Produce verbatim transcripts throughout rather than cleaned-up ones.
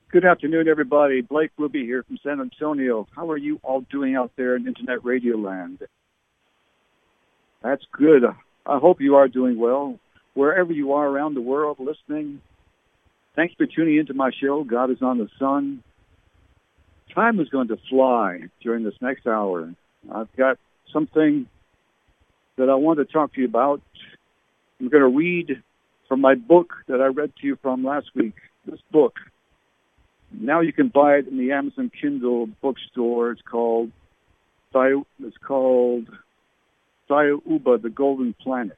Good afternoon, everybody. Blake Ruby here from San Antonio. How are you all doing out there in Internet Radio land? That's good. I hope you are doing well. Wherever you are around the world listening, thanks for tuning into my show, God is on the Sun. Time is going to fly during this next hour. I've got something that I want to talk to you about. I'm going to read from my book that I read to you from last week. This book, now you can buy it in the Amazon Kindle bookstore. It's called it's called Sayauba, the Golden Planet.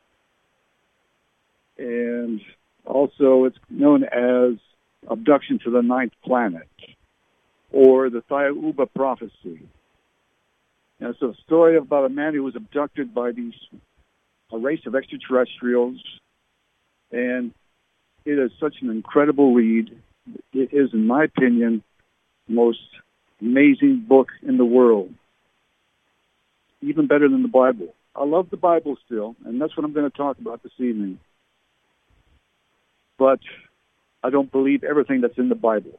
And also it's known as Abduction to the Ninth Planet, or the Sayauba Prophecy. And it's a story about a man who was abducted by these a race of extraterrestrials, and it is such an incredible read. It is, in my opinion, the most amazing book in the world, even better than the Bible. I love the Bible still, and that's what I'm going to talk about this evening. But I don't believe everything that's in the Bible.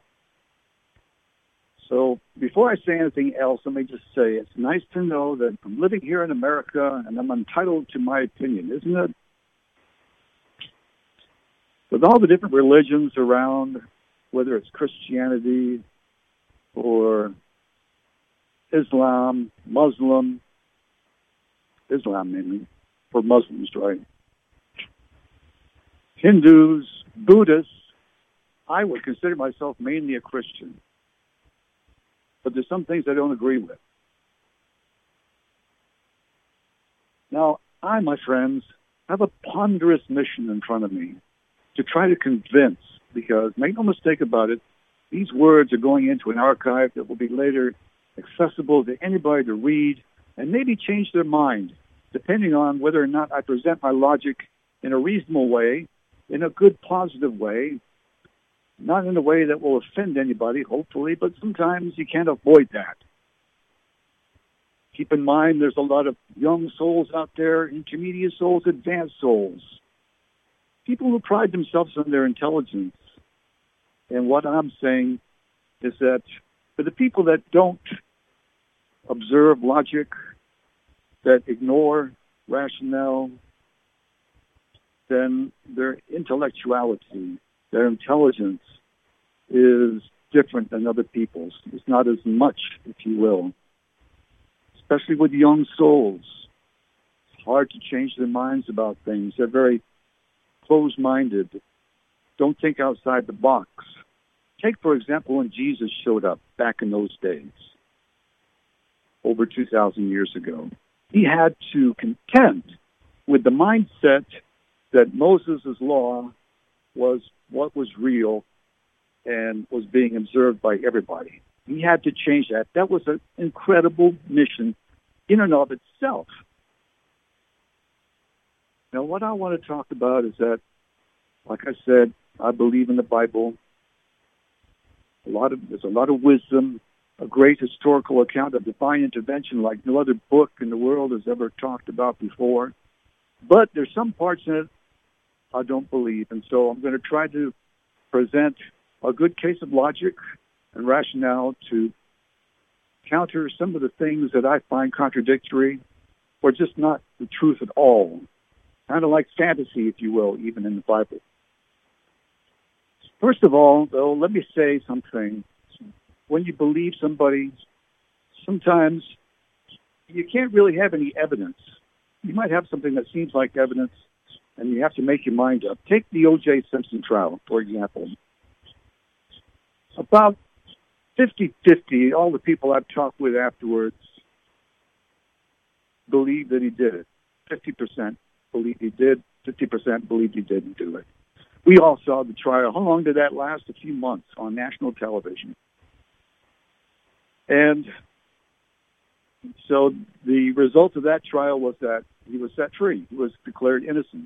So before I say anything else, let me just say it's nice to know that I'm living here in America and I'm entitled to my opinion, isn't it? With all the different religions around, whether it's Christianity or Islam, Muslim, Islam mainly, for Muslims, right? Hindus, Buddhists, I would consider myself mainly a Christian. But there's some things I don't agree with. Now, I, my friends, have a ponderous mission in front of me to try to convince, because make no mistake about it, these words are going into an archive that will be later accessible to anybody to read and maybe change their mind, depending on whether or not I present my logic in a reasonable way, in a good, positive way, not in a way that will offend anybody, hopefully, but sometimes you can't avoid that. Keep in mind there's a lot of young souls out there, intermediate souls, advanced souls, people who pride themselves on their intelligence. And what I'm saying is that for the people that don't observe logic, that ignore rationale, then their intellectuality, their intelligence is different than other people's. It's not as much, if you will. Especially with young souls. It's hard to change their minds about things. They're very closed-minded. Don't think outside the box. Take, for example, when Jesus showed up back in those days, over two thousand years ago. He had to contend with the mindset that Moses' law was what was real and was being observed by everybody. He had to change that. That was an incredible mission in and of itself. Now, what I want to talk about is that, like I said, I believe in the Bible. A lot of there's a lot of wisdom, a great historical account of divine intervention like no other book in the world has ever talked about before. But there's some parts in it I don't believe. And so I'm going to try to present a good case of logic and rationale to counter some of the things that I find contradictory or just not the truth at all. Kind of like fantasy, if you will, even in the Bible. First of all, though, let me say something. When you believe somebody, sometimes you can't really have any evidence. You might have something that seems like evidence, and you have to make your mind up. Take the O J Simpson trial, for example. About fifty-fifty, all the people I've talked with afterwards believe that he did it. fifty percent believe he did, fifty percent believe he didn't do it. We all saw the trial. How long did that last? A few months on national television. And so the result of that trial was that he was set free. He was declared innocent.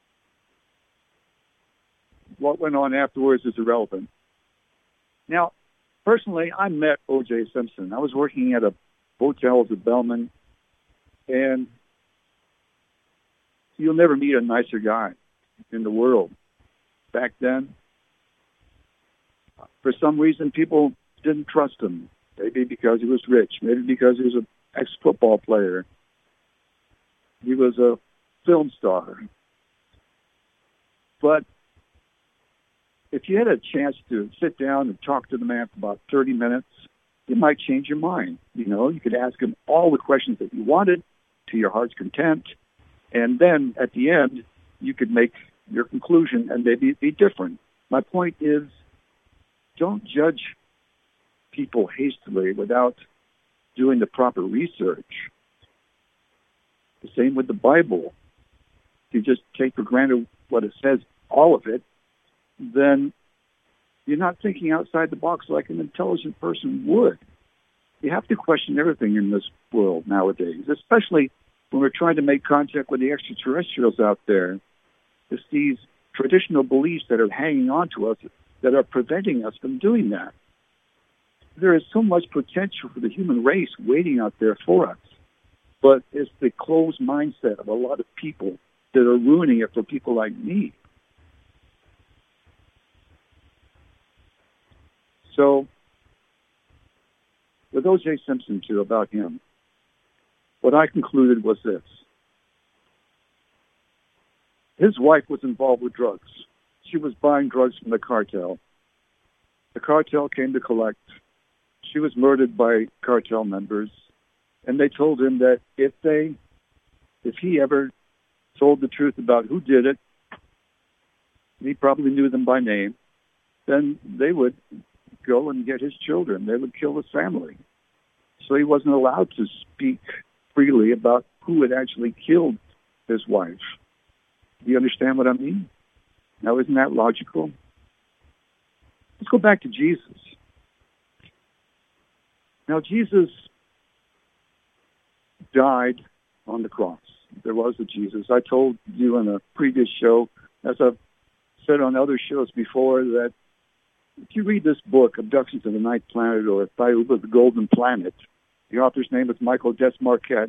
What went on afterwards is irrelevant. Now, personally, I met O J Simpson. I was working at a hotel at Bellman, and you'll never meet a nicer guy in the world. Back then, For some reason, people didn't trust him. Maybe because he was rich. Maybe because he was an ex-football player. He was a film star. But if you had a chance to sit down and talk to the man for about thirty minutes, you might change your mind. You know, you could ask him all the questions that you wanted to your heart's content. And then at the end, you could make your conclusion and maybe it'd be different. My point is, don't judge people hastily without doing the proper research. The same with the Bible. If you just take for granted what it says, all of it, then you're not thinking outside the box like an intelligent person would. You have to question everything in this world nowadays, especially when we're trying to make contact with the extraterrestrials out there. It's these traditional beliefs that are hanging on to us that are preventing us from doing that. There is so much potential for the human race waiting out there for us, but it's the closed mindset of a lot of people that are ruining it for people like me. So, with O J Simpson, too, about him, what I concluded was this. His wife was involved with drugs. She was buying drugs from the cartel. The cartel came to collect. She was murdered by cartel members. And they told him that if they, if he ever told the truth about who did it, he probably knew them by name, then they would go and get his children. They would kill his family. So he wasn't allowed to speak freely about who had actually killed his wife. Do you understand what I mean? Now, isn't that logical? Let's go back to Jesus. Now, Jesus died on the cross. There was a Jesus. I told you in a previous show, as I've said on other shows before, that if you read this book, Abductions of the Ninth Planet, or Thayuba, the Golden Planet, the author's name is Michael Desmarquette.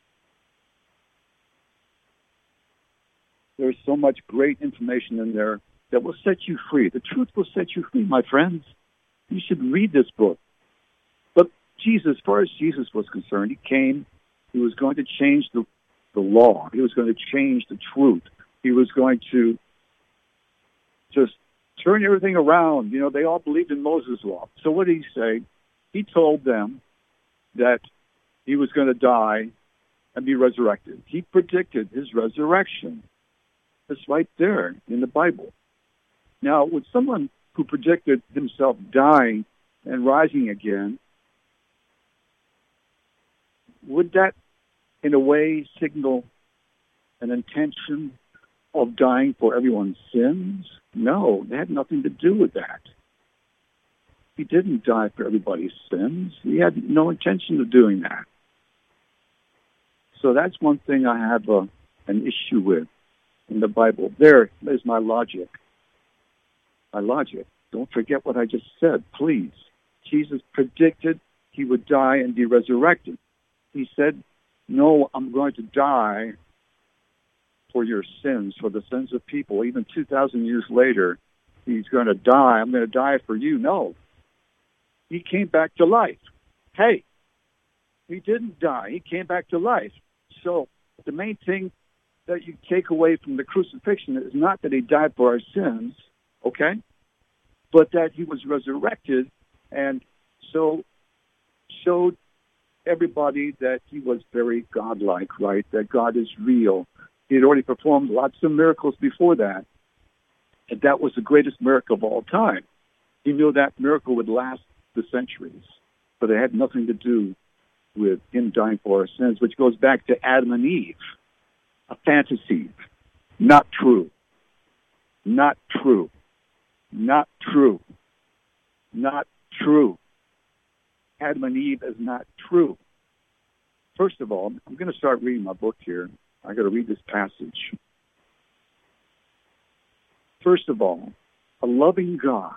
There's so much great information in there that will set you free. The truth will set you free, my friends. You should read this book. But Jesus, as far as Jesus was concerned, he came, he was going to change the, the law. He was going to change the truth. He was going to just turn everything around. You know, they all believed in Moses' law. So what did he say? He told them that he was going to die and be resurrected. He predicted his resurrection. It's right there in the Bible. Now, would someone who predicted himself dying and rising again, would that in a way signal an intention of dying for everyone's sins? No, it had nothing to do with that. He didn't die for everybody's sins. He had no intention of doing that. So that's one thing I have a, an issue with in the Bible. There is my logic. My logic. Don't forget what I just said, please. Jesus predicted he would die and be resurrected. He said, no, I'm going to die for your sins, for the sins of people. Even two thousand years later, he's going to die. I'm going to die for you. No. He came back to life. Hey, he didn't die. He came back to life. So the main thing that you take away from the crucifixion is not that he died for our sins, okay, but that he was resurrected and so showed everybody that he was very godlike, right, that God is real. He had already performed lots of miracles before that, and that was the greatest miracle of all time. He knew that miracle would last the centuries, but it had nothing to do with him dying for our sins, which goes back to Adam and Eve. A fantasy. Not true. Not true. Not true. Not true. Adam and Eve is not true. First of all, I'm going to start reading my book here. I got to read this passage. First of all, a loving God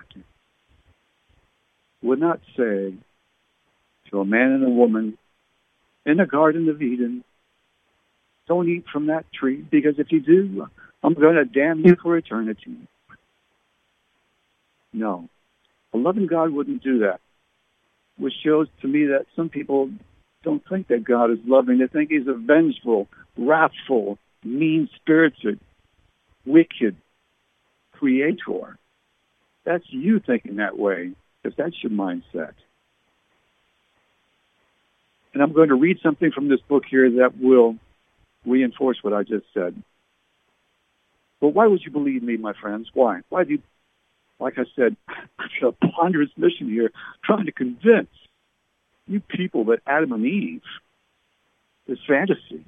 would not say to a man and a woman in the Garden of Eden, don't eat from that tree, because if you do, I'm going to damn you for eternity. No. A loving God wouldn't do that, which shows to me that some people don't think that God is loving. They think he's a vengeful, wrathful, mean-spirited, wicked creator. That's you thinking that way, if that's your mindset. And I'm going to read something from this book here that will reinforce what I just said. But why would you believe me, my friends? Why? Why do you, like I said, I feel a ponderous mission here, trying to convince you people that Adam and Eve is fantasy.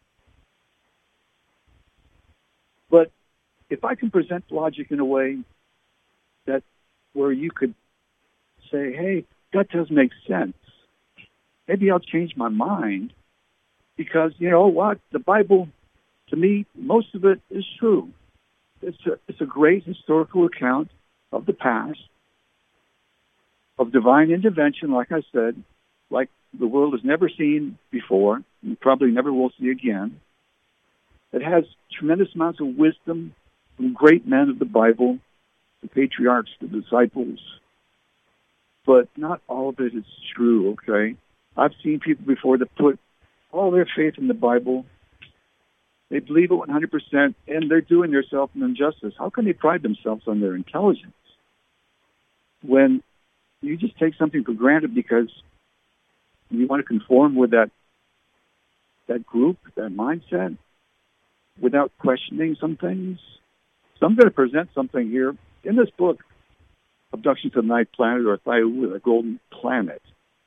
But if I can present logic in a way that where you could say, hey, that does make sense, maybe I'll change my mind, because, you know what, the Bible, to me, most of it is true. It's a, it's a great historical account of the past, of divine intervention, like I said, like the world has never seen before, and probably never will see again. It has tremendous amounts of wisdom from great men of the Bible, the patriarchs, the disciples, but not all of it is true, okay? I've seen people before that put all their faith in the Bible. They believe it one hundred percent, and they're doing themselves an injustice. How can they pride themselves on their intelligence when you just take something for granted because you want to conform with that that group, that mindset, without questioning some things? So I'm going to present something here in this book, Abduction to the Ninth Planet, or Thayou, the Golden Planet.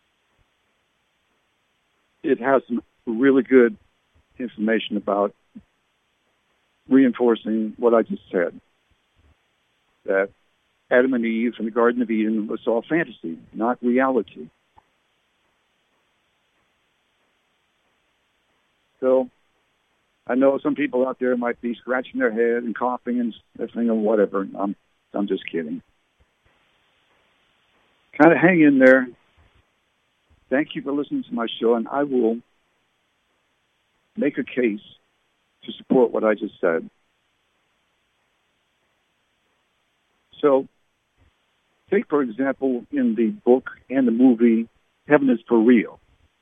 It has some really good information about reinforcing what I just said, that Adam and Eve in the Garden of Eden was all fantasy, not reality. So I know some people out there might be scratching their head and coughing and sniffling and whatever. I'm, I'm just kidding. Kind of hang in there. Thank you for listening to my show, and I will make a case to support what I just said. So, take, for example, in the book and the movie, Heaven is for Real,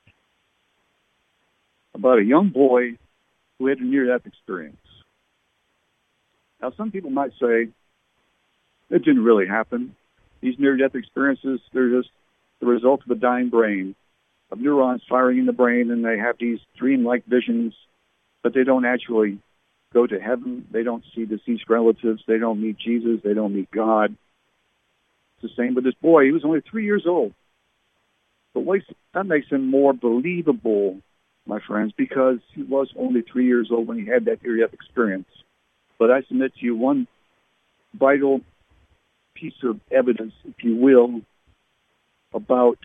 about a young boy who had a near-death experience. Now, some people might say, it didn't really happen. These near-death experiences, they're just the result of a dying brain, of neurons firing in the brain, and they have these dream-like visions, but they don't actually go to heaven. They don't see deceased relatives. They don't meet Jesus. They don't meet God. It's the same with this boy. He was only three years old. But that makes him more believable, my friends, because he was only three years old when he had that near-death experience. But I submit to you one vital piece of evidence, if you will, about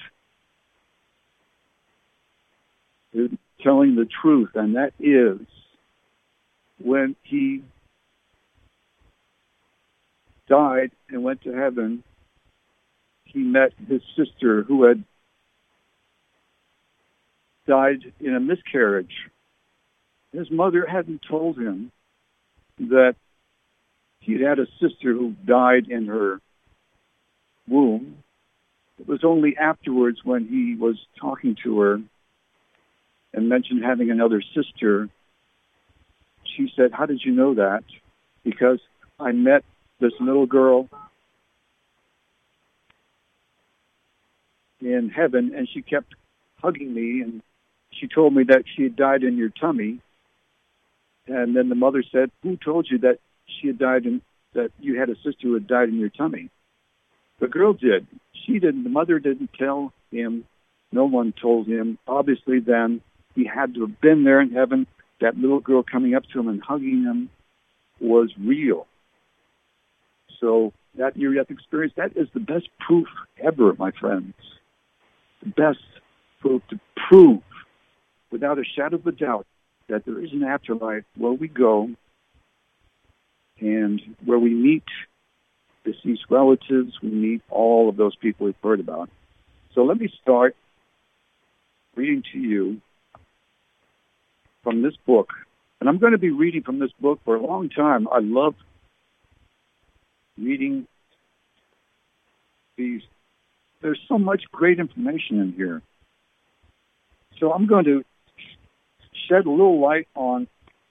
telling the truth, and that is when he died and went to heaven, he met his sister who had died in a miscarriage. His mother hadn't told him that he'd had a sister who died in her womb. It was only afterwards when he was talking to her and mentioned having another sister, she said, "How did you know that?" "Because I met this little girl in heaven, and she kept hugging me, and she told me that she had died in your tummy." And then the mother said, "Who told you that she had died in, that you had a sister who had died in your tummy?" The girl did. She didn't. The mother didn't tell him. No one told him. Obviously, then, he had to have been there in heaven. That little girl coming up to him and hugging him was real. So that near-death experience, that is the best proof ever, my friends. The best proof to prove, without a shadow of a doubt, that there is an afterlife where we go and where we meet deceased relatives, we meet all of those people we've heard about. So let me start reading to you from this book. And I'm going to be reading from this book for a long time. I love reading these there's so much great information in here. So I'm going to shed a little light on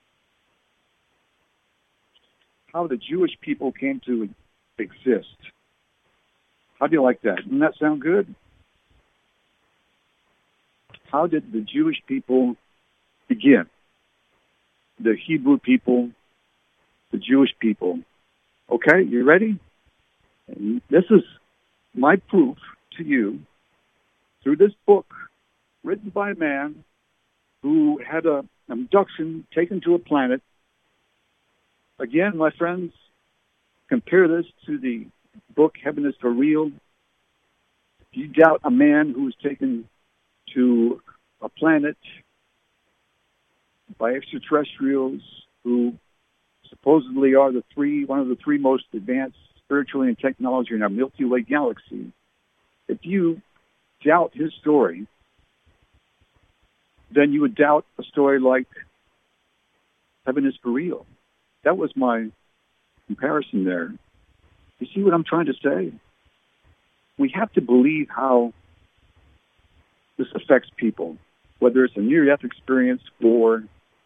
how the Jewish people came to exist. How do you like that? Doesn't that sound good? How did the Jewish people begin? The Hebrew people, the Jewish people. Okay, you ready? And this is my proof to you through this book written by a man who had an abduction taken to a planet. Again, my friends, compare this to the book Heaven is for Real. If you doubt a man who was taken to a planet by extraterrestrials who supposedly are the three, one of the three most advanced spiritually and technology in our Milky Way galaxy, if you doubt his story, then you would doubt a story like Heaven is for Real. That was my comparison there. You see what I'm trying to say? We have to believe how this affects people, whether it's a near-death experience or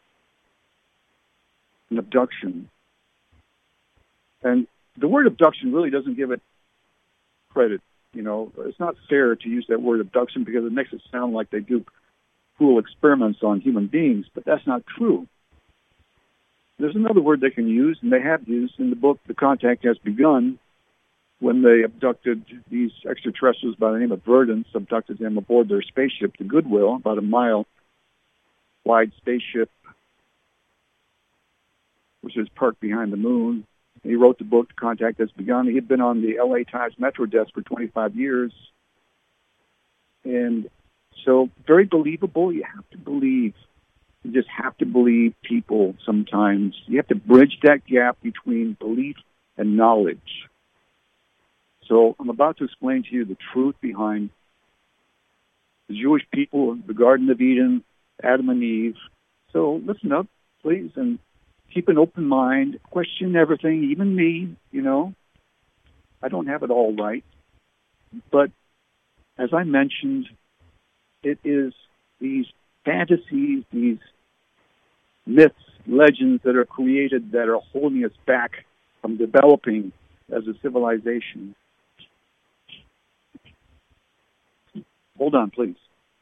an abduction. And the word abduction really doesn't give it credit. You know, it's not fair to use that word abduction because it makes it sound like they do cruel experiments on human beings, but that's not true. There's another word they can use, and they have used in the book, The Contact Has Begun, when they abducted these extraterrestrials by the name of Verdants, abducted them aboard their spaceship, the Goodwill, about a mile-wide spaceship, which is parked behind the moon. He wrote the book, The Contact Has Begun. He had been on the L A Times Metro desk for twenty-five years. And so, very believable. You have to believe. You just have to believe people sometimes. You have to bridge that gap between belief and knowledge. So I'm about to explain to you the truth behind the Jewish people, the Garden of Eden, Adam and Eve. So listen up, please, and keep an open mind. Question everything, even me, you know. I don't have it all right. But as I mentioned, it is these fantasies, these myths, legends that are created that are holding us back from developing as a civilization. Hold on, please.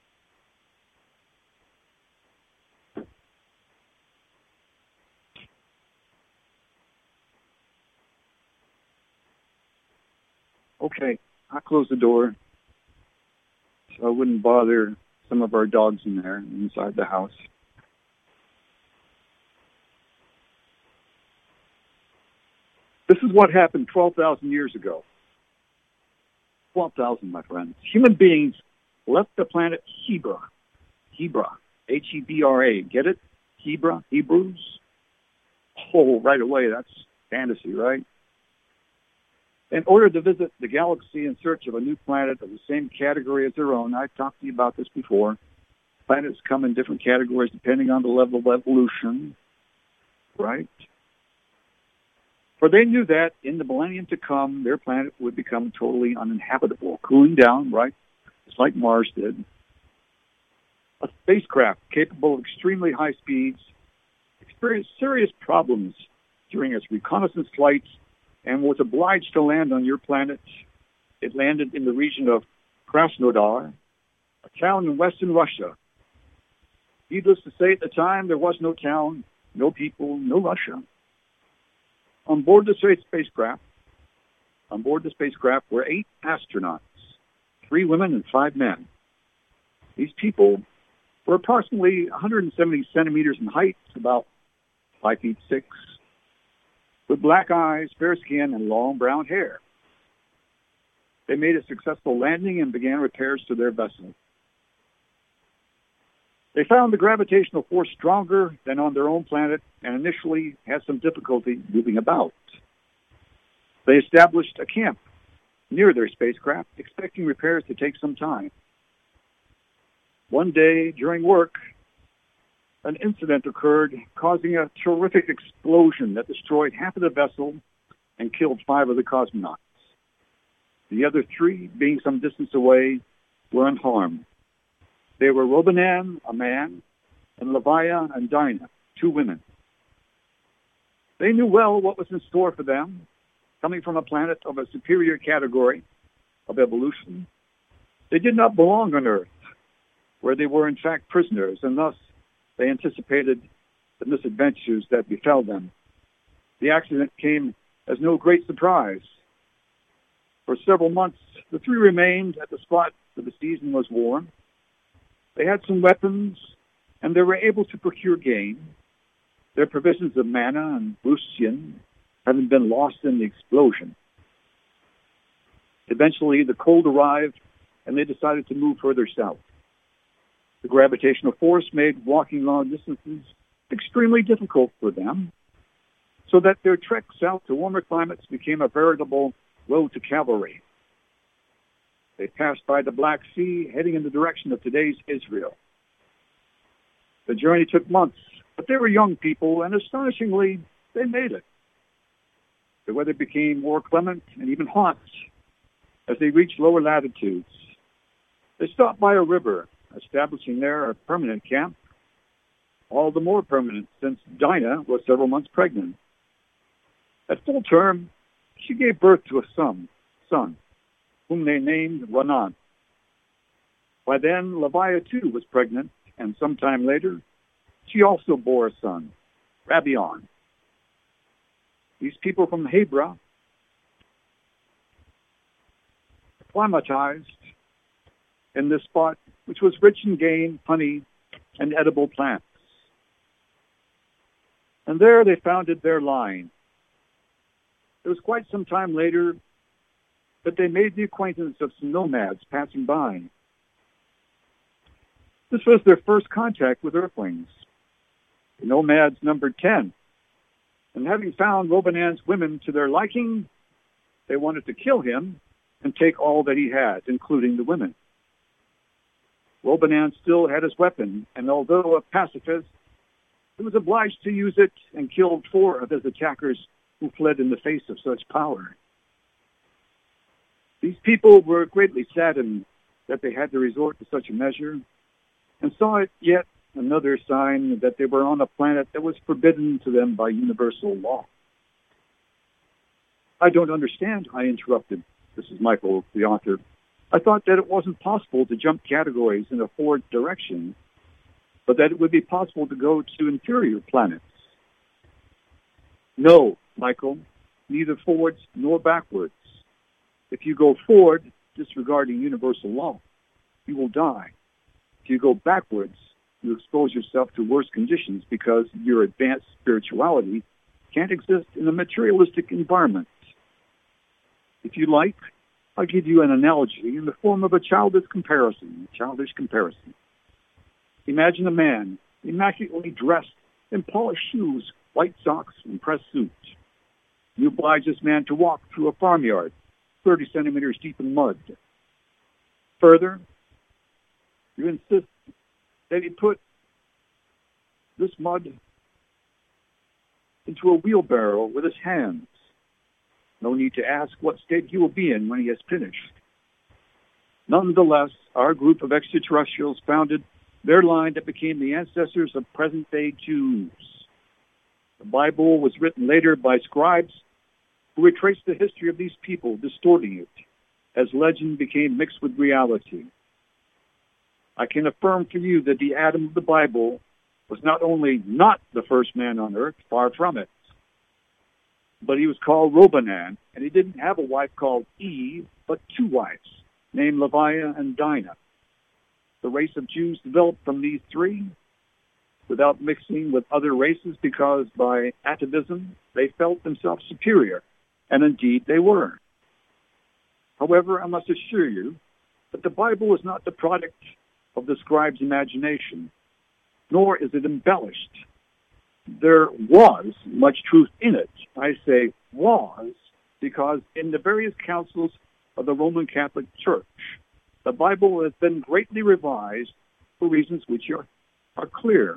Okay, I'll close the door so I wouldn't bother some of our dogs in there inside the house. This is what happened twelve thousand years ago. twelve thousand, my friends. Human beings left the planet Hebra. Hebra. H E B R A. Get it? Hebra? Hebrews? Oh, right away, that's fantasy, right? In order to visit the galaxy in search of a new planet of the same category as their own, I've talked to you about this before. Planets come in different categories depending on the level of evolution, right? For they knew that in the millennium to come, their planet would become totally uninhabitable, cooling down, right? Just like Mars did. A spacecraft capable of extremely high speeds experienced serious problems during its reconnaissance flights and was obliged to land on your planet. It landed in the region of Krasnodar, a town in western Russia. Needless to say, at the time, there was no town, no people, no Russia. On board the spacecraft, on board the spacecraft were eight astronauts, three women and five men. These people were approximately one hundred seventy centimeters in height, about five feet six, with black eyes, fair skin, and long brown hair. They made a successful landing and began repairs to their vessel. They found the gravitational force stronger than on their own planet and initially had some difficulty moving about. They established a camp near their spacecraft, expecting repairs to take some time. One day during work, an incident occurred, causing a terrific explosion that destroyed half of the vessel and killed five of the cosmonauts. The other three, being some distance away, were unharmed. They were Robanan, a man, and Leviah and Dinah, two women. They knew well what was in store for them, coming from a planet of a superior category of evolution. They did not belong on Earth, where they were in fact prisoners, and thus they anticipated the misadventures that befell them. The accident came as no great surprise. For several months, the three remained at the spot where the season was warm. They had some weapons, and they were able to procure game. Their provisions of manna and Lucian having been lost in the explosion. Eventually, the cold arrived, and they decided to move further south. The gravitational force made walking long distances extremely difficult for them, so that their trek south to warmer climates became a veritable road to cavalry. They passed by the Black Sea, heading in the direction of today's Israel. The journey took months, but they were young people, and astonishingly, they made it. The weather became more clement and even hot as they reached lower latitudes. They stopped by a river, establishing there a permanent camp, all the more permanent since Dinah was several months pregnant. At full term, she gave birth to a son, son, whom they named Ranan. By then, Leviah too was pregnant, and sometime later, she also bore a son, Rabion. These people from Hebra acclimatized in this spot, which was rich in game, honey, and edible plants. And there they founded their line. It was quite some time later that they made the acquaintance of some nomads passing by. This was their first contact with Earthlings. The nomads numbered ten, and having found Robanan's women to their liking, they wanted to kill him and take all that he had, including the women. Robanan still had his weapon, and although a pacifist, he was obliged to use it and killed four of his attackers who fled in the face of such power. These people were greatly saddened that they had to resort to such a measure, and saw it yet another sign that they were on a planet that was forbidden to them by universal law. I don't understand, I interrupted. This is Michael, the author. I thought that it wasn't possible to jump categories in a forward direction, but that it would be possible to go to inferior planets. No, Michael, neither forwards nor backwards. If you go forward, disregarding universal law, you will die. If you go backwards, you expose yourself to worse conditions because your advanced spirituality can't exist in a materialistic environment. If you like, I'll give you an analogy in the form of a childish comparison, childish comparison. Imagine a man immaculately dressed in polished shoes, white socks, and pressed suit. You oblige this man to walk through a farmyard, thirty centimeters deep in mud. Further, you insist that he put this mud into a wheelbarrow with his hands. No need to ask what state he will be in when he has finished. Nonetheless, our group of extraterrestrials founded their line that became the ancestors of present-day Jews. The Bible was written later by scribes who retraced the history of these people, distorting it, as legend became mixed with reality. I can affirm for you that the Adam of the Bible was not only not the first man on earth, far from it, but he was called Robanan, and he didn't have a wife called Eve, but two wives, named Leviah and Dinah. The race of Jews developed from these three without mixing with other races because by atavism they felt themselves superior, and indeed they were. However, I must assure you that the Bible is not the product of the scribe's imagination, nor is it embellished. There was much truth in it. I say was because in the various councils of the Roman Catholic Church, the Bible has been greatly revised for reasons which are, are clear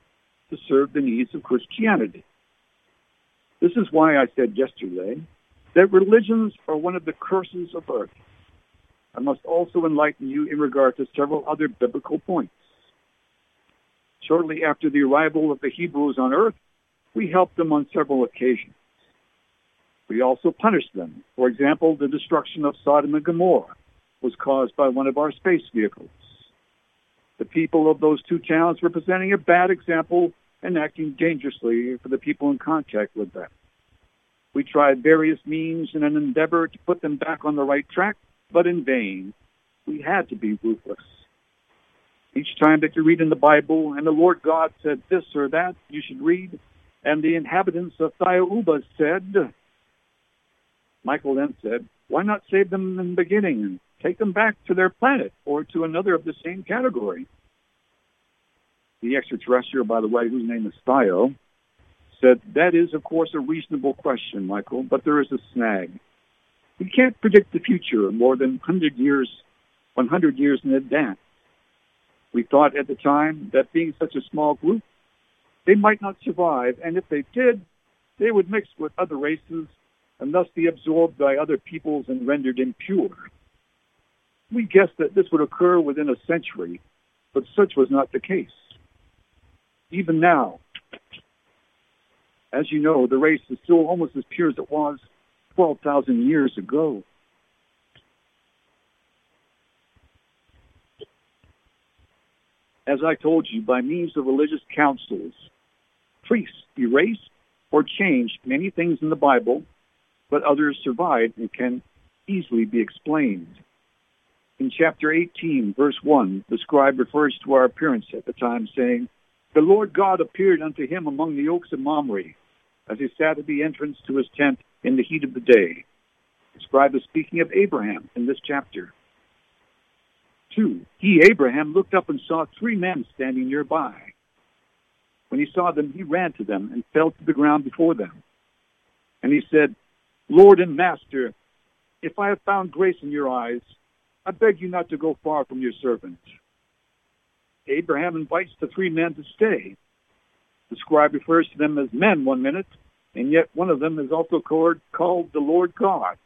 to serve the needs of Christianity. This is why I said yesterday that religions are one of the curses of earth. I must also enlighten you in regard to several other biblical points. Shortly after the arrival of the Hebrews on earth, we helped them on several occasions. We also punished them. For example, the destruction of Sodom and Gomorrah was caused by one of our space vehicles. The people of those two towns were presenting a bad example and acting dangerously for the people in contact with them. We tried various means in an endeavor to put them back on the right track, but in vain. We had to be ruthless. Each time that you read in the Bible and the Lord God said this or that, you should read, and the inhabitants of Thiauba said, Michael then said, why not save them in the beginning and take them back to their planet or to another of the same category? The extraterrestrial, by the way, whose name is Thio, said, that is, of course, a reasonable question, Michael, but there is a snag. We can't predict the future more than one hundred years, one hundred years in advance. We thought at the time that being such a small group, they might not survive, and if they did, they would mix with other races and thus be absorbed by other peoples and rendered impure. We guessed that this would occur within a century, but such was not the case. Even now, as you know, the race is still almost as pure as it was twelve thousand years ago. As I told you, by means of religious councils, priests erased or changed many things in the Bible, but others survived and can easily be explained. In chapter eighteen, verse one, the scribe refers to our appearance at the time, saying, the Lord God appeared unto him among the oaks of Mamre, as he sat at the entrance to his tent in the heat of the day. The scribe is speaking of Abraham in this chapter. Two, he, Abraham, looked up and saw three men standing nearby. When he saw them, he ran to them and fell to the ground before them. And he said, Lord and Master, if I have found grace in your eyes, I beg you not to go far from your servant. Abraham invites the three men to stay. The scribe refers to them as men one minute, and yet one of them is also called, called the Lord God.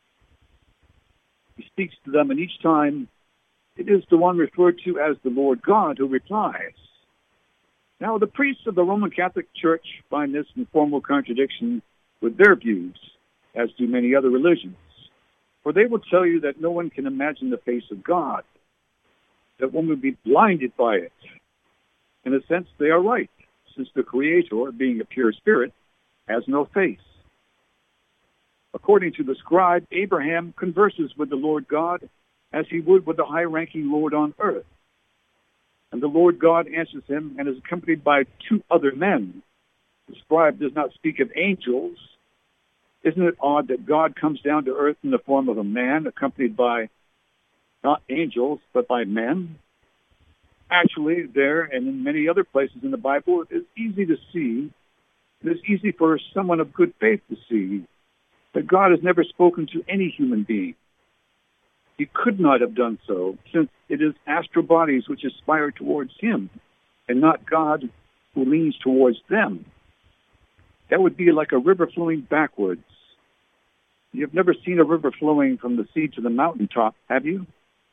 He speaks to them, and each time it is the one referred to as the Lord God who replies. Now, the priests of the Roman Catholic Church find this in formal contradiction with their views, as do many other religions. For they will tell you that no one can imagine the face of God, that one would be blinded by it. In a sense, they are right, since the Creator, being a pure spirit, has no face. According to the scribe, Abraham converses with the Lord God as he would with the high-ranking Lord on earth. And the Lord God answers him and is accompanied by two other men. The scribe does not speak of angels. Isn't it odd that God comes down to earth in the form of a man accompanied by not angels, but by men? Actually, there and in many other places in the Bible, it is easy to see, it is easy for someone of good faith to see, that God has never spoken to any human being. He could not have done so, since it is astral bodies which aspire towards him, and not God who leans towards them. That would be like a river flowing backwards. You've never seen a river flowing from the sea to the mountaintop, have you?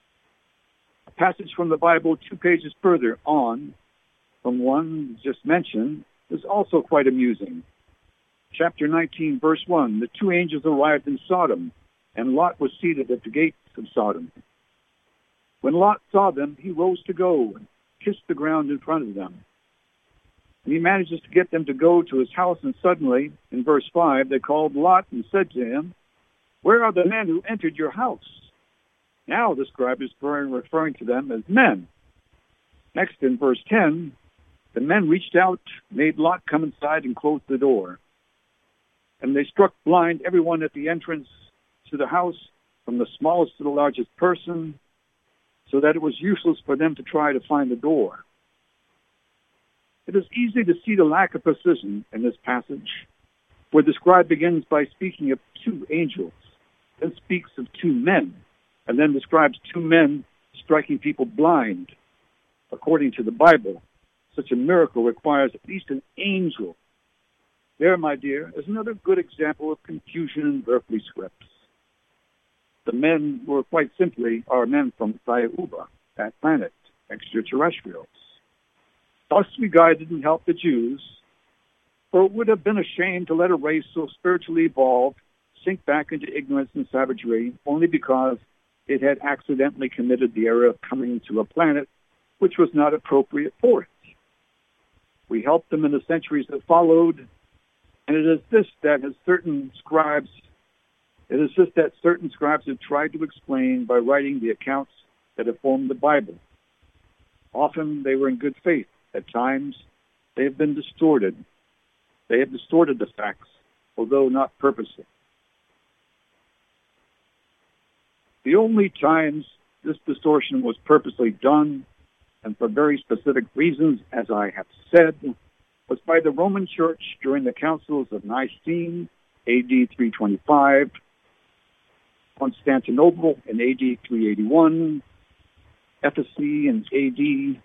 A passage from the Bible two pages further on, from one just mentioned, is also quite amusing. Chapter nineteen, verse one, the two angels arrived in Sodom, and Lot was seated at the gates of Sodom. When Lot saw them, he rose to go and kissed the ground in front of them. And he manages to get them to go to his house, and suddenly, in verse five, they called Lot and said to him, where are the men who entered your house? Now the scribe is referring to them as men. Next, in verse ten, the men reached out, made Lot come inside, and closed the door. And they struck blind everyone at the entrance to the house, from the smallest to the largest person, so that it was useless for them to try to find the door. It is easy to see the lack of precision in this passage, where the scribe begins by speaking of two angels, then speaks of two men, and then describes two men striking people blind. According to the Bible, such a miracle requires at least an angel There, my dear, is another good example of confusion in earthly scripts. The men were quite simply our men from Sayuba, that planet, extraterrestrials. Thus we guided and helped the Jews, for it would have been a shame to let a race so spiritually evolved sink back into ignorance and savagery only because it had accidentally committed the error of coming to a planet which was not appropriate for it. We helped them in the centuries that followed, and it is this that has certain scribes, it is this that certain scribes have tried to explain by writing the accounts that have formed the Bible. Often they were in good faith. At times they have been distorted. They have distorted the facts, although not purposely. The only times this distortion was purposely done, and for very specific reasons, as I have said, was by the Roman Church during the councils of Nicene, A D three twenty-five, Constantinople in A D three eighty-one, Ephesus in A D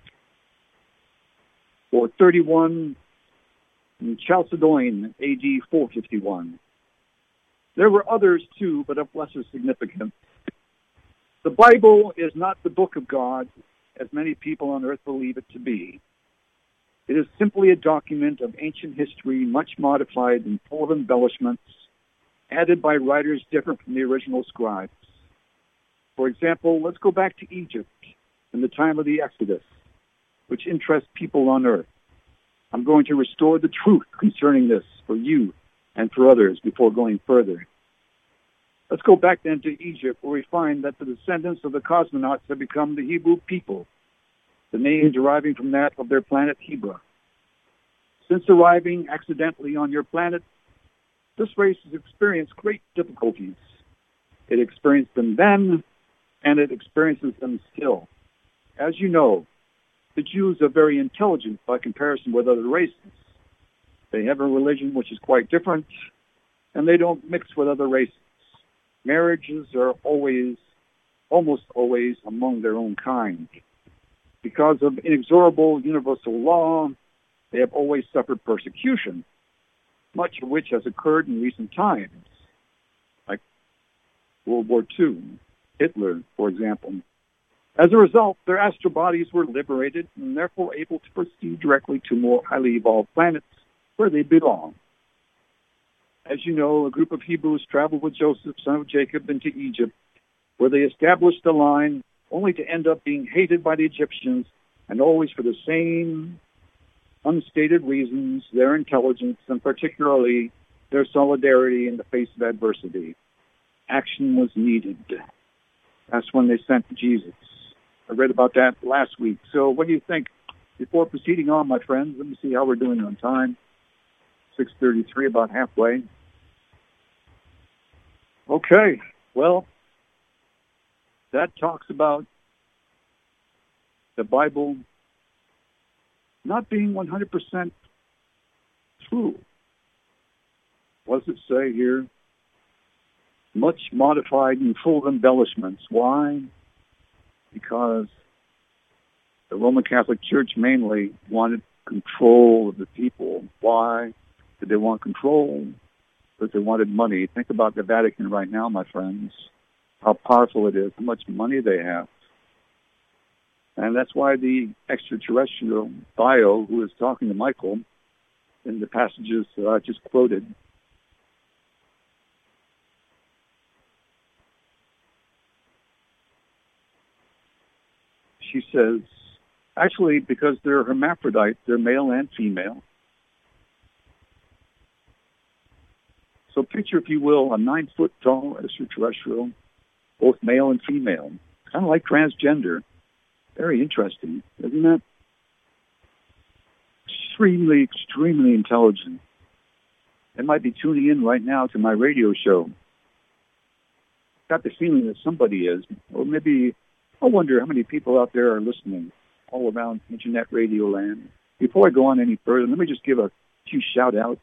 four thirty-one, and Chalcedon, A D four fifty-one. There were others too, but of lesser significance. The Bible is not the book of God, as many people on earth believe it to be. It is simply a document of ancient history, much modified and full of embellishments, added by writers different from the original scribes. For example, let's go back to Egypt in the time of the Exodus, which interests people on earth. I'm going to restore the truth concerning this for you and for others before going further. Let's go back then to Egypt, where we find that the descendants of the cosmonauts have become the Hebrew people, the name deriving from that of their planet Hebra. Since arriving accidentally on your planet, this race has experienced great difficulties. It experienced them then, and it experiences them still. As you know, the Jews are very intelligent by comparison with other races. They have a religion which is quite different, and they don't mix with other races. Marriages are always, almost always, among their own kind. Because of inexorable universal law, they have always suffered persecution, much of which has occurred in recent times, like World War Two, Hitler, for example. As a result, their astral bodies were liberated and therefore able to proceed directly to more highly evolved planets where they belong. As you know, a group of Hebrews traveled with Joseph, son of Jacob, into Egypt, where they established a line only to end up being hated by the Egyptians, and always for the same unstated reasons, their intelligence, and particularly their solidarity in the face of adversity. Action was needed. That's when they sent Jesus. I read about that last week. So what do you think? Before proceeding on, my friends, let me see how we're doing on time. six thirty-three, about halfway. Okay, well, that talks about the Bible not being one hundred percent true. What does it say here? Much modified and full of embellishments. Why? Because the Roman Catholic Church mainly wanted control of the people. Why did they want control? Because they wanted money. Think about the Vatican right now, my friends. How powerful it is, how much money they have. And that's why the extraterrestrial bio who is talking to Michael in the passages that I just quoted, she says, actually, because they're hermaphrodites, they're male and female. So picture, if you will, a nine-foot-tall extraterrestrial, both male and female, kind of like transgender. Very interesting, isn't it? Extremely, extremely intelligent. They might be tuning in right now to my radio show. Got the feeling that somebody is, or maybe, I wonder how many people out there are listening all around internet radio land. Before I go on any further, let me just give a few shout-outs.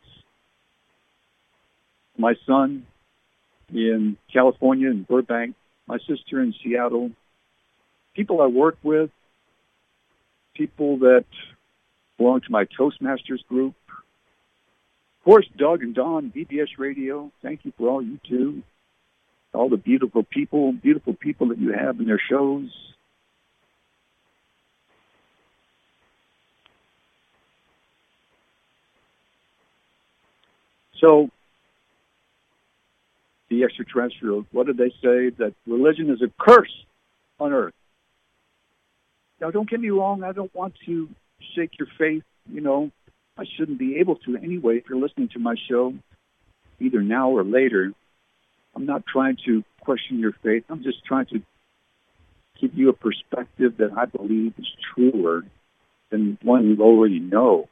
My son in California, in Burbank, my sister in Seattle, people I work with, people that belong to my Toastmasters group, Of course, Doug and Don, B B S Radio, thank you for all you do. All the beautiful people, beautiful people that you have in their shows. So, the extraterrestrials, what did they say? That religion is a curse on Earth. Now, don't get me wrong. I don't want to shake your faith. You know, I shouldn't be able to anyway if you're listening to my show, either now or later. I'm not trying to question your faith. I'm just trying to give you a perspective that I believe is truer than one you already know.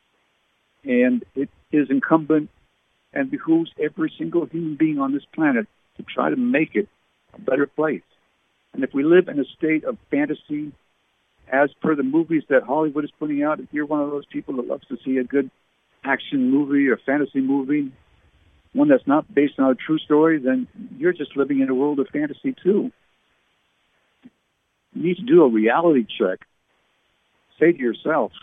And it is incumbent and behooves every single human being on this planet to try to make it a better place. And if we live in a state of fantasy, as per the movies that Hollywood is putting out, if you're one of those people that loves to see a good action movie or fantasy movie, one that's not based on a true story, then you're just living in a world of fantasy too. You need to do a reality check. Say to yourself,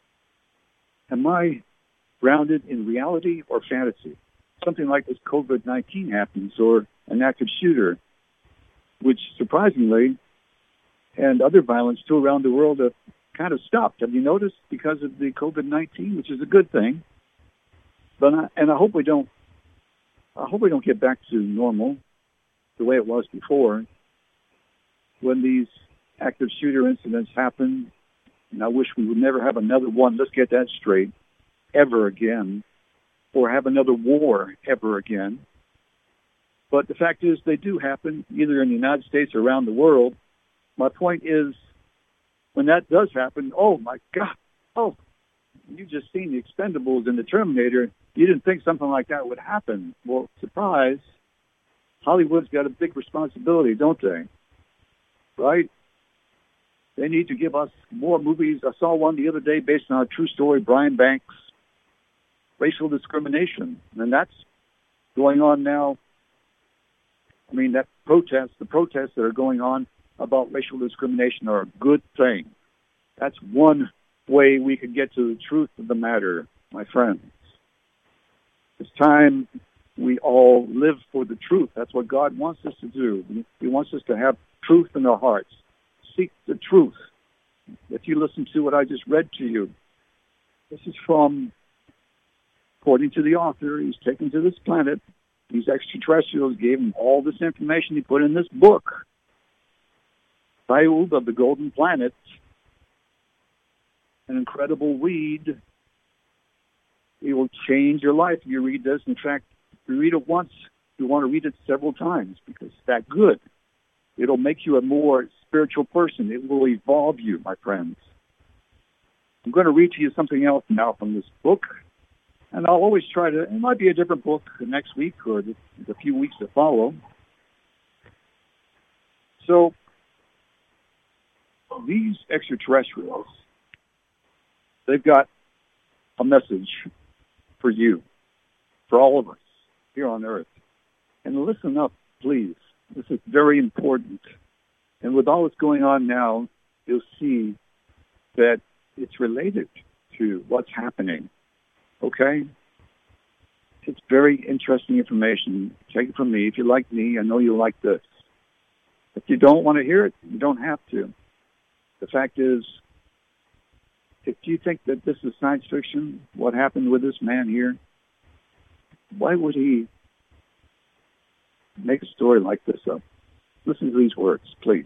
am I grounded in reality or fantasy? Something like this COVID nineteen happens, or an active shooter, which surprisingly, and other violence too around the world have kind of stopped. Have you noticed? Because of the COVID nineteen, which is a good thing. But I, and I hope we don't. I hope we don't get back to normal, the way it was before, when these active shooter incidents happen. And I wish we would never have another one. Let's get that straight. Ever again, or have another war ever again. But the fact is, they do happen, either in the United States or around the world. My point is, when that does happen, oh my God, oh, you've just seen the Expendables and the Terminator. You didn't think something like that would happen. Well, surprise, Hollywood's got a big responsibility, don't they? Right? They need to give us more movies. I saw one the other day based on a true story, Brian Banks, racial discrimination. And that's going on now. I mean, that protests, the protests that are going on about racial discrimination are a good thing. That's one way we can get to the truth of the matter, my friends. It's time we all live for the truth. That's what God wants us to do. He wants us to have truth in our hearts. Seek the truth. If you listen to what I just read to you, this is from, according to the author, he's taken to this planet. These extraterrestrials gave him all this information he put in this book, Child of the Golden Planet, an incredible read. It will change your life if you read this. In fact, if you read it once, you want to read it several times because it's that good. It'll make you a more spiritual person. It will evolve you, my friends. I'm going to read to you something else now from this book. And I'll always try to, it might be a different book next week or the, the few weeks that follow. So, these extraterrestrials, they've got a message for you, for all of us here on Earth. And listen up, please. This is very important. And with all that's going on now, you'll see that it's related to what's happening. Okay? It's very interesting information. Take it from me. If you like me, I know you'll like this. If you don't want to hear it, you don't have to. The fact is, if you think that this is science fiction, what happened with this man here, why would he make a story like this up? Listen to these words, please.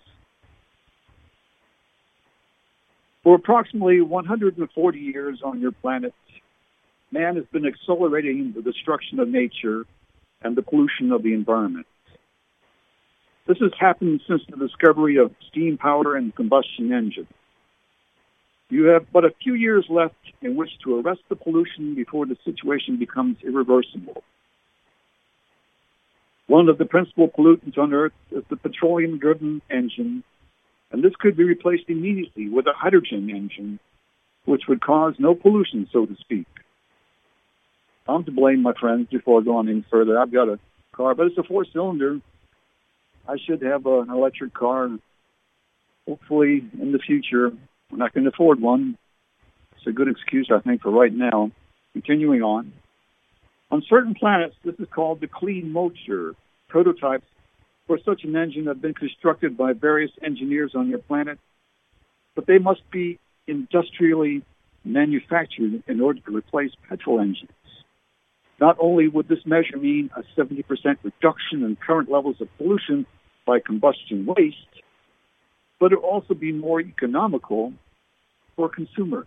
For approximately one hundred forty years on your planet, man has been accelerating the destruction of nature and the pollution of the environment. This has happened since the discovery of steam power and the combustion engine. You have but a few years left in which to arrest the pollution before the situation becomes irreversible. One of the principal pollutants on Earth is the petroleum-driven engine, and this could be replaced immediately with a hydrogen engine, which would cause no pollution, so to speak. I'm to blame, my friends, before I go on any further. I've got a car, but it's a four-cylinder. I should have an electric car. Hopefully, in the future, when I can afford one. It's a good excuse, I think, for right now. Continuing on. On certain planets, this is called the clean motor. Prototypes for such an engine have been constructed by various engineers on your planet, but they must be industrially manufactured in order to replace petrol engines. Not only would this measure mean a seventy percent reduction in current levels of pollution by combustion waste, but it would also be more economical for consumers.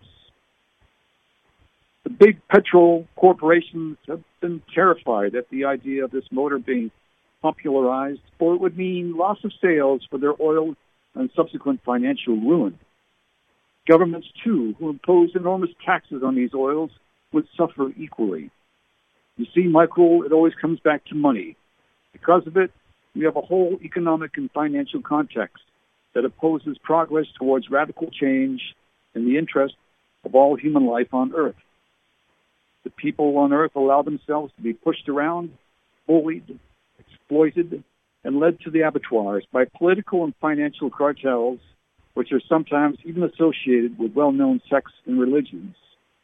The big petrol corporations have been terrified at the idea of this motor being popularized, for it would mean loss of sales for their oil and subsequent financial ruin. Governments, too, who impose enormous taxes on these oils, would suffer equally. You see, Michael, it always comes back to money. Because of it, we have a whole economic and financial context that opposes progress towards radical change in the interest of all human life on Earth. The people on Earth allow themselves to be pushed around, bullied, exploited, and led to the abattoirs by political and financial cartels, which are sometimes even associated with well-known sects and religions.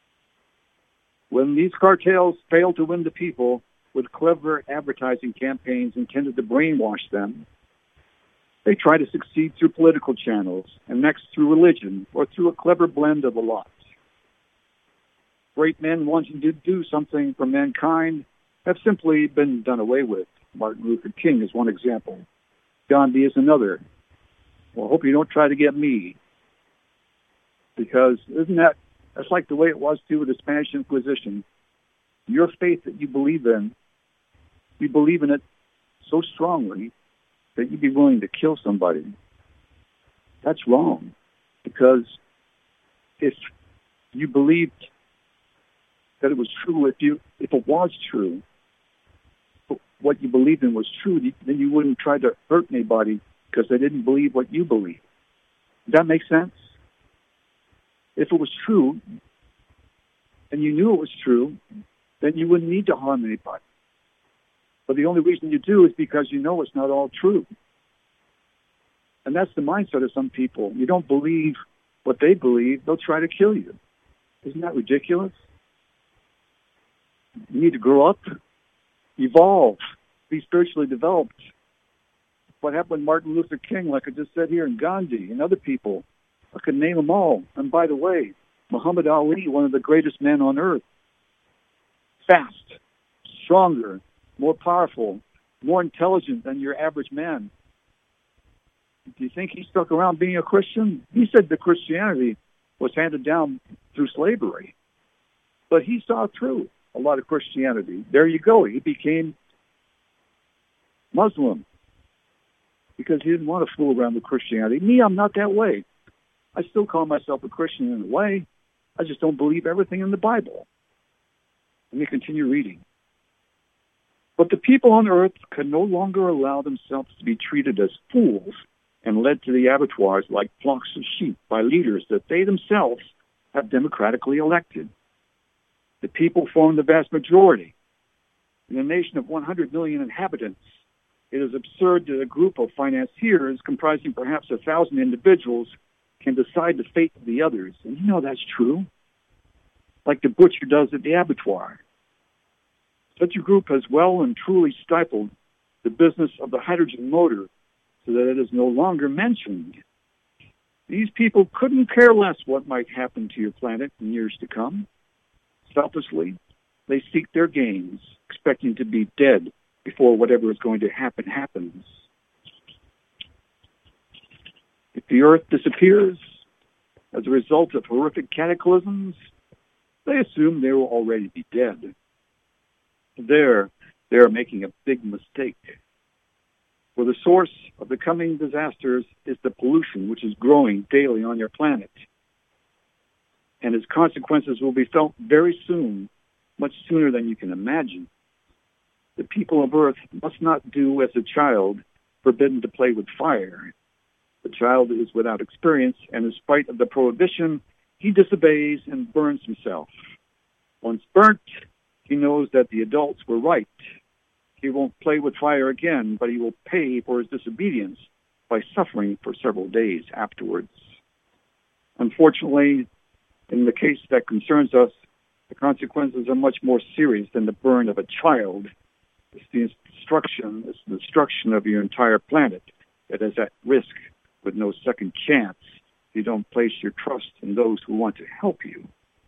When these cartels fail to win the people with clever advertising campaigns intended to brainwash them, they try to succeed through political channels and next through religion or through a clever blend of the lot. Great men wanting to do something for mankind have simply been done away with. Martin Luther King is one example. Gandhi is another. Well, I hope you don't try to get me. Because isn't that, that's like the way it was too with the Spanish Inquisition. Your faith that you believe in, you believe in it so strongly that you'd be willing to kill somebody. That's wrong. Because if you believed that it was true, if you if it was true, what you believed in was true, then you wouldn't try to hurt anybody because they didn't believe what you believe. Does that make sense? If it was true, and you knew it was true, then you wouldn't need to harm anybody. But the only reason you do is because you know it's not all true. And that's the mindset of some people. You don't believe what they believe, they'll try to kill you. Isn't that ridiculous? You need to grow up, evolve, be spiritually developed. What happened with Martin Luther King, like I just said here, and Gandhi and other people. I could name them all. And by the way, Muhammad Ali, one of the greatest men on earth. Fast, stronger, more powerful, more intelligent than your average man. Do you think he stuck around being a Christian? He said that Christianity was handed down through slavery. But he saw through a lot of Christianity. There you go. He became Muslim because he didn't want to fool around with Christianity. Me, I'm not that way. I still call myself a Christian in a way. I just don't believe everything in the Bible. Let me continue reading. But the people on earth can no longer allow themselves to be treated as fools and led to the abattoirs like flocks of sheep by leaders that they themselves have democratically elected. The people form the vast majority. In a nation of one hundred million inhabitants, it is absurd that a group of financiers comprising perhaps a thousand individuals can decide the fate of the others. And you know that's true. Like the butcher does at the abattoir. Such a group has well and truly stifled the business of the hydrogen motor so that it is no longer mentioned. These people couldn't care less what might happen to your planet in years to come. Selfishly, they seek their gains, expecting to be dead before whatever is going to happen happens. If the Earth disappears as a result of horrific cataclysms, they assume they will already be dead. There, they are making a big mistake. For the source of the coming disasters is the pollution which is growing daily on your planet. And its consequences will be felt very soon, much sooner than you can imagine. The people of Earth must not do as a child forbidden to play with fire. The child is without experience, and in spite of the prohibition, he disobeys and burns himself. Once burnt, he knows that the adults were right. He won't play with fire again, but he will pay for his disobedience by suffering for several days afterwards. Unfortunately, in the case that concerns us, The consequences are much more serious than the burn of a child. It's the destruction, it's the destruction of your entire planet that is at risk with no second chance if you don't place your trust in those who want to help you.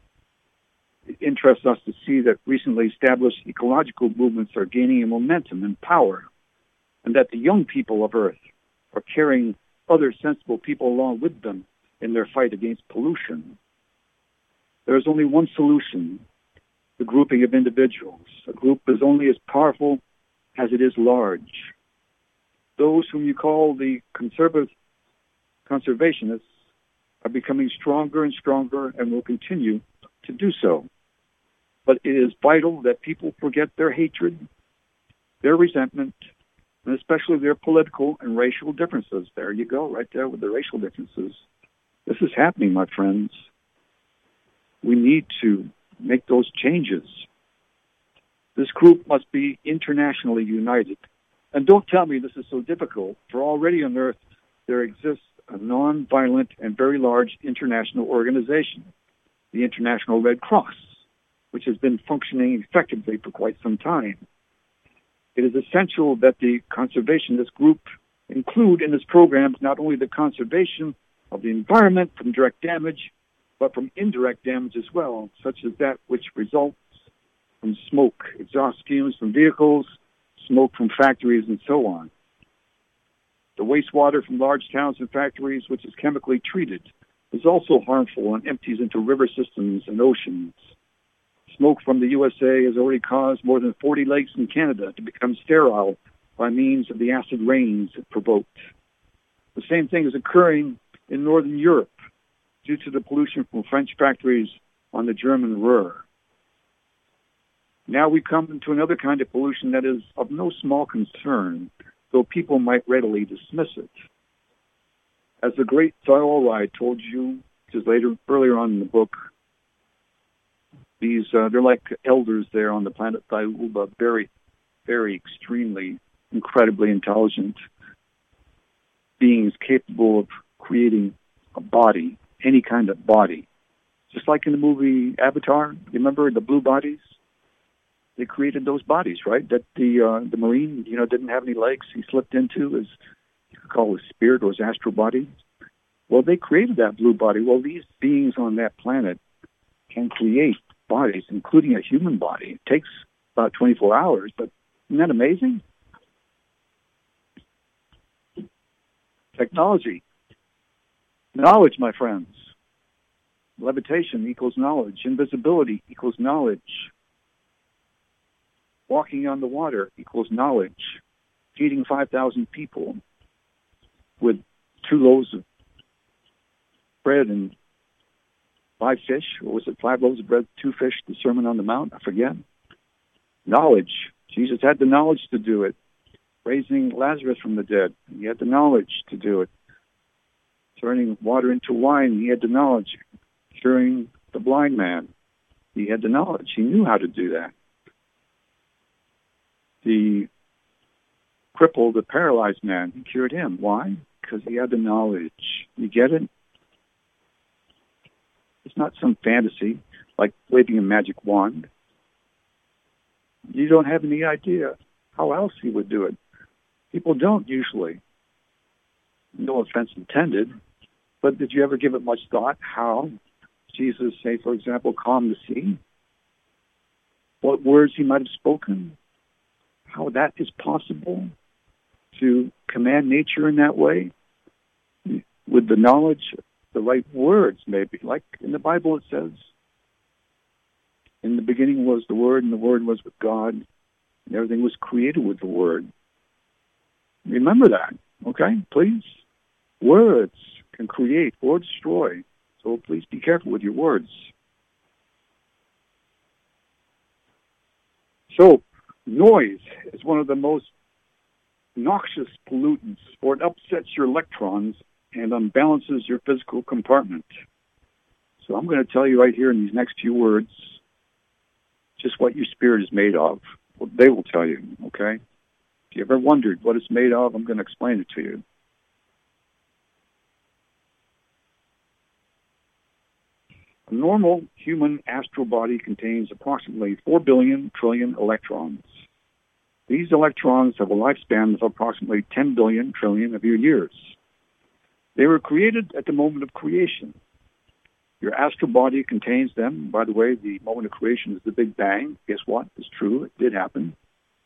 It interests us to see that recently established ecological movements are gaining in momentum and power, and that the young people of Earth are carrying other sensible people along with them in their fight against pollution. There is only one solution: the grouping of individuals. A group is only as powerful as it is large. Those whom you call the conservative conservationists are becoming stronger and stronger and will continue to do so. But it is vital that people forget their hatred, their resentment, and especially their political and racial differences. There you go, right there with the racial differences. This is happening, my friends. We need to make those changes. This group must be internationally united. And don't tell me this is so difficult, for already on Earth there exists a non-violent and very large international organization, the International Red Cross, which has been functioning effectively for quite some time. It is essential that the conservationist group include in its programs not only the conservation of the environment from direct damage, but from indirect damage as well, such as that which results from smoke, exhaust fumes from vehicles, smoke from factories, and so on. The wastewater from large towns and factories, which is chemically treated, is also harmful and empties into river systems and oceans. Smoke from the U S A has already caused more than forty lakes in Canada to become sterile by means of the acid rains it provoked. The same thing is occurring in Northern Europe due to the pollution from French factories on the German Ruhr. Now we come into another kind of pollution that is of no small concern, though people might readily dismiss it. As the great Thyolrai told you, just later, earlier on in the book, these uh, they're like elders there on the planet Thyulba, very, very extremely, incredibly intelligent beings capable of creating a body, any kind of body. Just like in the movie Avatar, you remember the blue bodies? They created those bodies, right? That the uh, the Marine, you know, didn't have any legs. He slipped into his, you could call his spirit or his astral body. Well, they created that blue body. Well, these beings on that planet can create bodies, including a human body. It takes about twenty-four hours, but isn't that amazing? Technology. Knowledge, my friends. Levitation equals knowledge. Invisibility equals knowledge. Walking on the water equals knowledge. Feeding five thousand people with two loaves of bread and five fish, or was it five loaves of bread, two fish, the Sermon on the Mount? I forget. Knowledge. Jesus had the knowledge to do it. Raising Lazarus from the dead, he had the knowledge to do it. Turning water into wine, he had the knowledge. Curing the blind man, he had the knowledge. He knew how to do that. The crippled, the paralyzed man, he cured him. Why? Because he had the knowledge. You get it? It's not some fantasy like waving a magic wand. You don't have any idea how else he would do it. People don't usually. No offense intended, but did you ever give it much thought how Jesus, say, for example, calmed the sea? What words he might have spoken? How that is possible to command nature in that way? With the knowledge, the right words, maybe. Like in the Bible it says, in the beginning was the Word, and the Word was with God, and everything was created with the Word. Remember that, okay? Please. Words can create or destroy, so please be careful with your words. So, noise is one of the most noxious pollutants, for it upsets your electrons and unbalances your physical compartment. So I'm going to tell you right here in these next few words just what your spirit is made of. Well, they will tell you, okay? If you ever wondered what it's made of, I'm going to explain it to you. A normal human astral body contains approximately four billion trillion electrons. These electrons have a lifespan of approximately ten billion trillion of your years. They were created at the moment of creation. Your astral body contains them. By the way, the moment of creation is the Big Bang. Guess what? It's true. It did happen.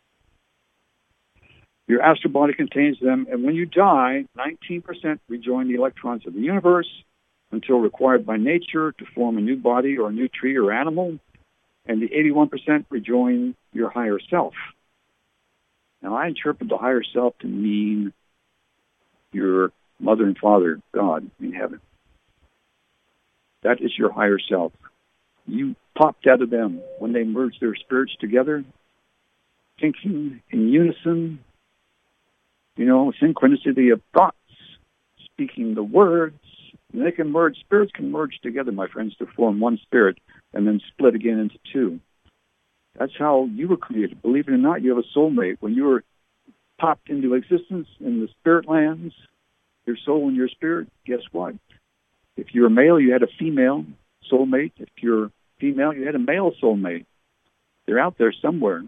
Your astral body contains them, and when you die, nineteen percent rejoin the electrons of the universe until required by nature to form a new body or a new tree or animal, and the eighty-one percent rejoin your higher self. Now, I interpret the higher self to mean your mother and father, God in heaven. That is your higher self. You popped out of them when they merged their spirits together, thinking in unison, you know, synchronicity of thoughts, speaking the words. And they can merge, spirits can merge together, my friends, to form one spirit and then split again into two. That's how you were created. Believe it or not, you have a soulmate. When you were popped into existence in the spirit lands, your soul and your spirit, guess what? If you're a male, you had a female soulmate. If you're female, you had a male soulmate. They're out there somewhere.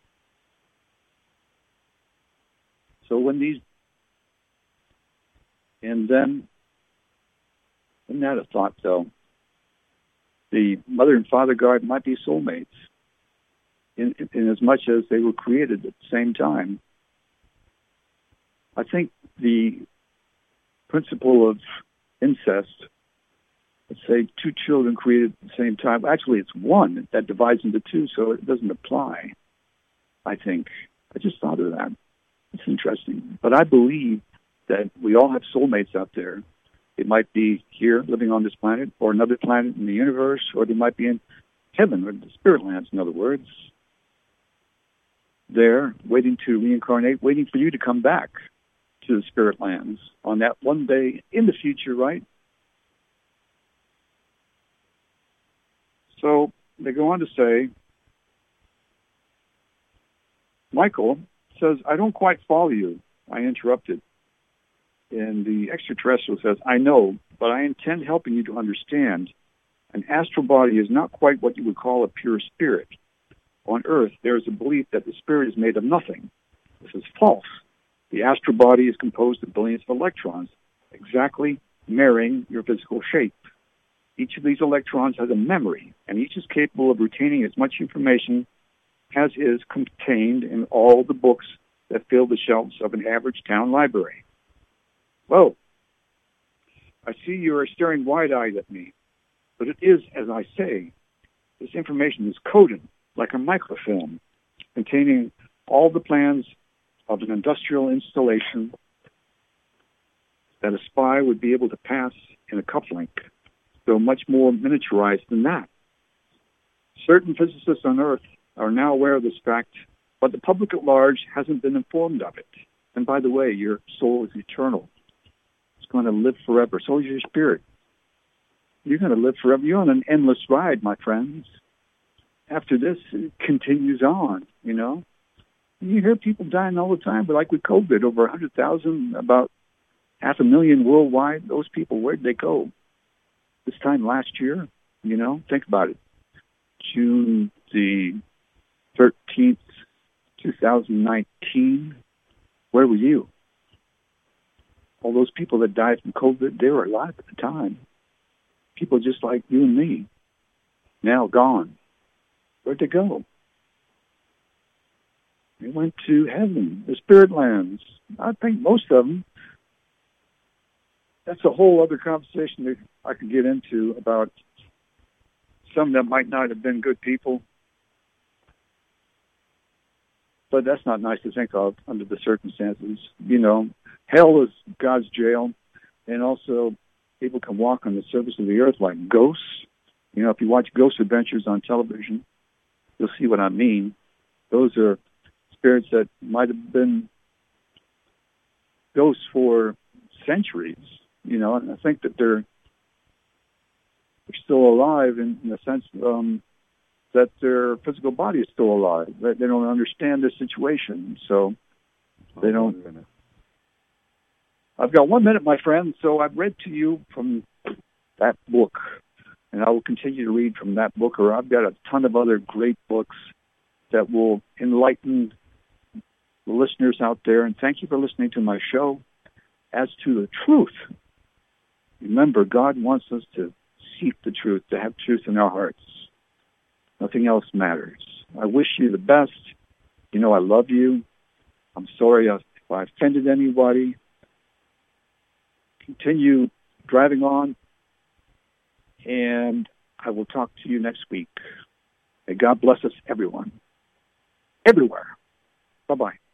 So when these, and then, isn't that a thought, though? The mother and father God might be soulmates in, in as much as they were created at the same time. I think the principle of incest, let's say two children created at the same time, actually it's one that divides into two, so it doesn't apply, I think. I just thought of that. It's interesting. But I believe that we all have soulmates out there. It might be here, living on this planet, or another planet in the universe, or they might be in heaven, or the spirit lands, in other words. There, waiting to reincarnate, waiting for you to come back to the spirit lands on that one day in the future, right? So they go on to say, Michael says, I don't quite follow you. I interrupted. And the extraterrestrial says, I know, but I intend helping you to understand. An astral body is not quite what you would call a pure spirit. On Earth, there is a belief that the spirit is made of nothing. This is false. The astral body is composed of billions of electrons, exactly mirroring your physical shape. Each of these electrons has a memory, and each is capable of retaining as much information as is contained in all the books that fill the shelves of an average town library. Whoa. I see you are staring wide-eyed at me, but it is, as I say, this information is coded like a microfilm containing all the plans of an industrial installation that a spy would be able to pass in a cufflink, though much more miniaturized than that. Certain physicists on Earth are now aware of this fact, but the public at large hasn't been informed of it. And by the way, your soul is eternal. It's going to live forever. So is your spirit. You're going to live forever. You're on an endless ride, my friends. After this, it continues on, you know. You hear people dying all the time, but like with COVID, over one hundred thousand, about half a million worldwide. Those people, where'd they go? This time last year, you know, think about it. June the thirteenth, two thousand nineteen, where were you? All those people that died from COVID, they were alive at the time. People just like you and me, now gone. Where'd they go? They went to heaven, the spirit lands. I think most of them. That's a whole other conversation that I could get into about some that might not have been good people. But that's not nice to think of under the circumstances. You know, hell is God's jail, and also people can walk on the surface of the earth like ghosts. You know, if you watch Ghost Adventures on television, you'll see what I mean. Those are spirits that might have been ghosts for centuries, you know, and I think that they're, they're still alive in, in the sense um, that their physical body is still alive. They, they don't understand the situation, so they don't. I've got one minute, my friend, so I've read to you from that book, And I will continue to read from that book, or I've got a ton of other great books that will enlighten the listeners out there. And thank you for listening to my show. As to the truth, remember, God wants us to seek the truth, to have truth in our hearts. Nothing else matters. I wish you the best. You know I love you. I'm sorry if I offended anybody. Continue driving on, and I will talk to you next week. May God bless us, everyone, everywhere. Bye-bye.